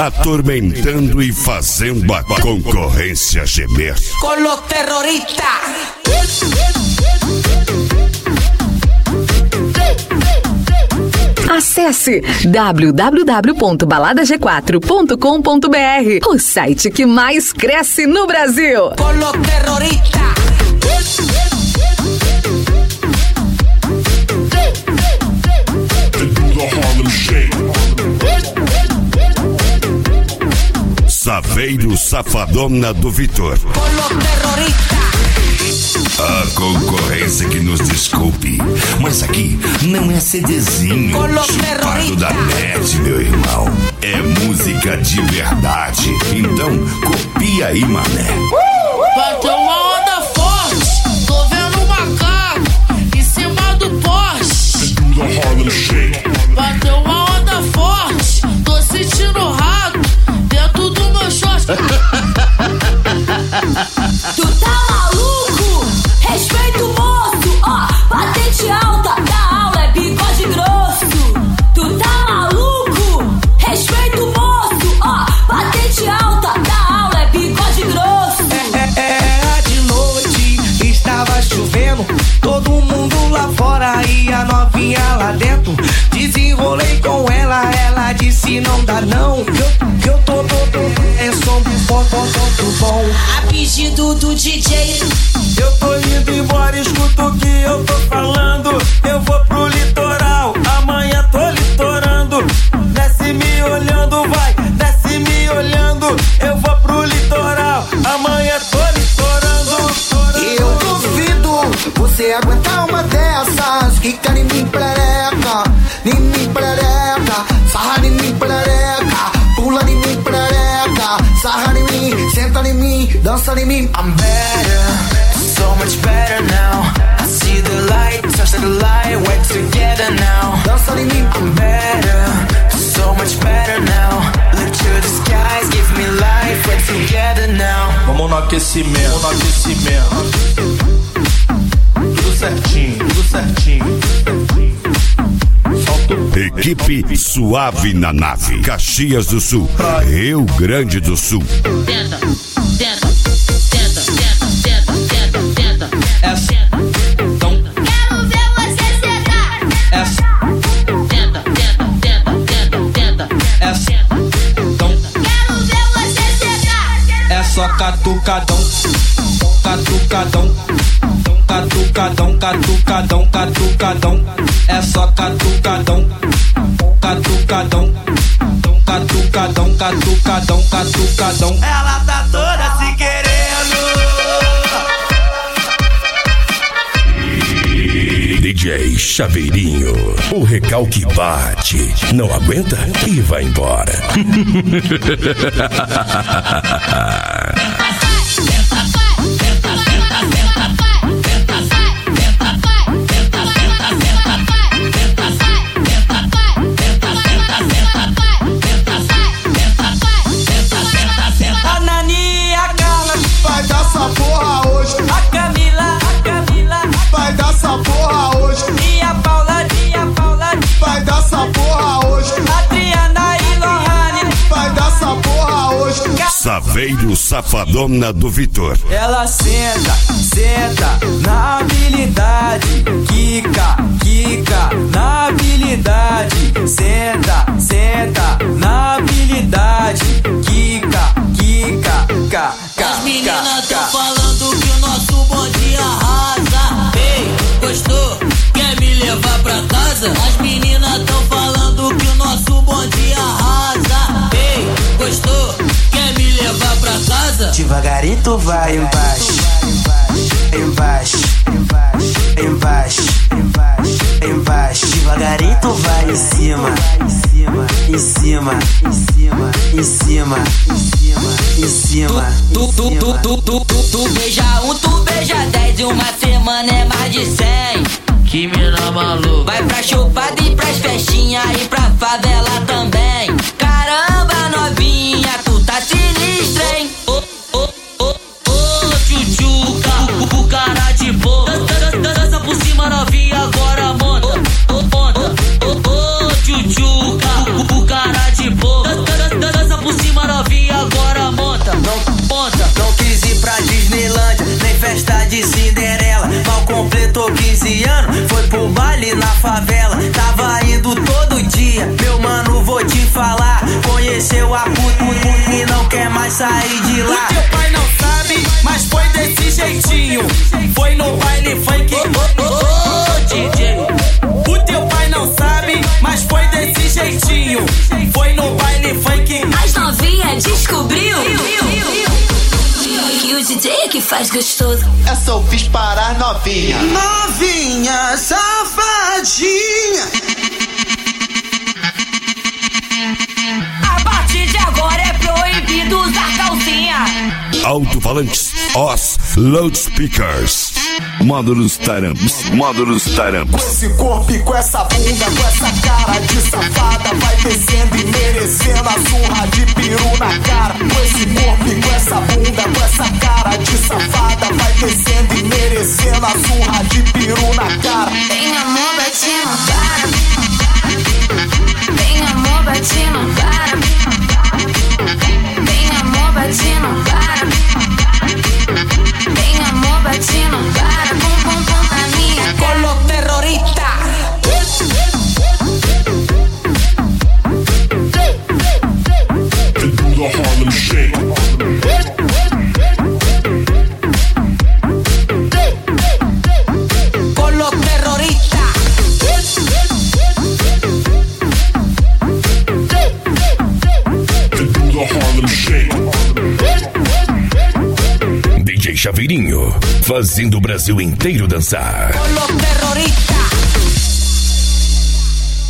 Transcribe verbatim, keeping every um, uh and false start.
atormentando e fazendo a concorrência gemer. Com los terroristas. Acesse w w w ponto balada g quatro ponto com ponto b r, o site que mais cresce no Brasil. Com los terroristas. Saveiro Safadona do Vitor. Com los terroristas. A concorrência que nos desculpe, mas aqui não é CDzinho chupado da net, meu irmão. É música de verdade. Então copia aí, mané. Vai ter uma onda forte, tô vendo um macaco em cima do poste. Vai ter uma onda forte, tô sentindo o rato dentro do meu short. Tu tá maluco? Respeita o moço, ó, patente alta da aula é bigode grosso. Tu tá maluco? Respeita o moço, ó, patente alta da aula é bigode grosso. É, é, é, de noite estava chovendo, todo mundo lá fora e a novinha lá dentro. Desenrolei com ela, ela disse não dá não. Eu, eu tô todo, é som bom, bom, bom, bom. A pedido do D J. Eu tô indo embora, escuta o que eu tô falando. Eu vou pro litoral, amanhã tô litorando. Desce me olhando, vai, desce me olhando. Eu vou pro litoral, amanhã tô litorando. Eu duvido você aguentar uma dessas. Quica em mim, perereca, em mim, perereca. Sarra em mim, perereca, pula em mim, perereca. Sarra em mim, senta em mim, dança em mim. I'm better, so much better now. I see the light, touch the light, we're together now. Dança em mim. I'm better, so much better now. Look to the skies, give me life, we're together now. Vamos no aquecimento, vamos no aquecimento. Tudo certinho, tudo certinho. Equipe Suave na Nave, Caxias do Sul, Rio Grande do Sul. Tenta, tenta, tenta, tenta, tenta, tenta, tenta. Essa. Então. Quero ver você sentar. Essa. Tenta, tenta, tenta, tenta, tenta. Essa. Então. Quero ver você sentar. É só catucadão, catucadão, catucadão, catucadão, catucadão. É só catucadão, catucadão, catucadão, catucadão, catucadão. Ela tá toda se querendo. D J Chaveirinho, o recalque bate, não aguenta e vai embora. A Nani e a Carla Vai dar essa porra hoje. a Camila, a Camila. Vai dar essa porra hoje. E a Paula, e a Paula. Vai dar essa porra hoje. Adriana e Lohane. Vai dar essa porra hoje. Saveiro Safadona do Vitor. Ela senta, senta na habilidade. Quica, quica na habilidade. Senta, senta na habilidade. Quica, quica, ca, ca, As meninas ca, tão ca. falando que o nosso bonde arrasa. Ei, gostou? Quer me levar pra casa? As meninas tão falando que o nosso bonde arrasa. Ei, gostou? Quer me levar pra casa? Devagarinho tu vai embaixo, embaixo, embaixo, embaixo. Devagarinho tu vai em cima, em cima, em cima, em cima. Tu, tu, tu, tu, tu, tu, tu beija um, tu beija dez. E uma semana é mais de cem. Que mina maluca. Vai pra chupada e pras festinhas e pra favela também. Caramba, novinha, tu tá sinistra, hein? Ô, ô, ô, ô, tchutchuca, o, o cara de boa. Dança por cima, novinha, agora monta. Ô, ô, ô, ô, ô, tchutchuca, o, o cara de boa. Dança por completou quinze anos, foi pro baile na favela. Tava indo todo dia, meu mano, vou te falar. Conheceu a puta e não quer mais sair de lá. O teu pai não sabe, mas foi desse jeitinho. Foi no baile funk, oh, oh, oh, D J. O teu pai não sabe, mas foi desse jeitinho. Foi no baile funk. As novinhas descobriu que o D J é que faz gostoso. Essa eu fiz parar novinha. Novinha safadinha. A partir de agora é proibido usar calcinha. Alto-falantes, os loudspeakers. Módulos taramps, módulos taramps. Com esse corpo e com essa bunda, com essa cara de safada, vai descendo e merecendo a surra de peru na cara. Com esse corpo e com essa bunda, com essa cara de safada, vai descendo e merecendo a surra de peru na cara. Vem amor, bate, não para. Vem amor, bate, não para. Vem amor, bate, não para. Vem amor, bate, não para. Pum, pum, pum, na minha cara. Con los terroristas. And do the Harlem Shake. Con los terroristas. And do the Harlem Shake. D J Chaveirinho, fazendo o Brasil inteiro dançar. Con los terroristas.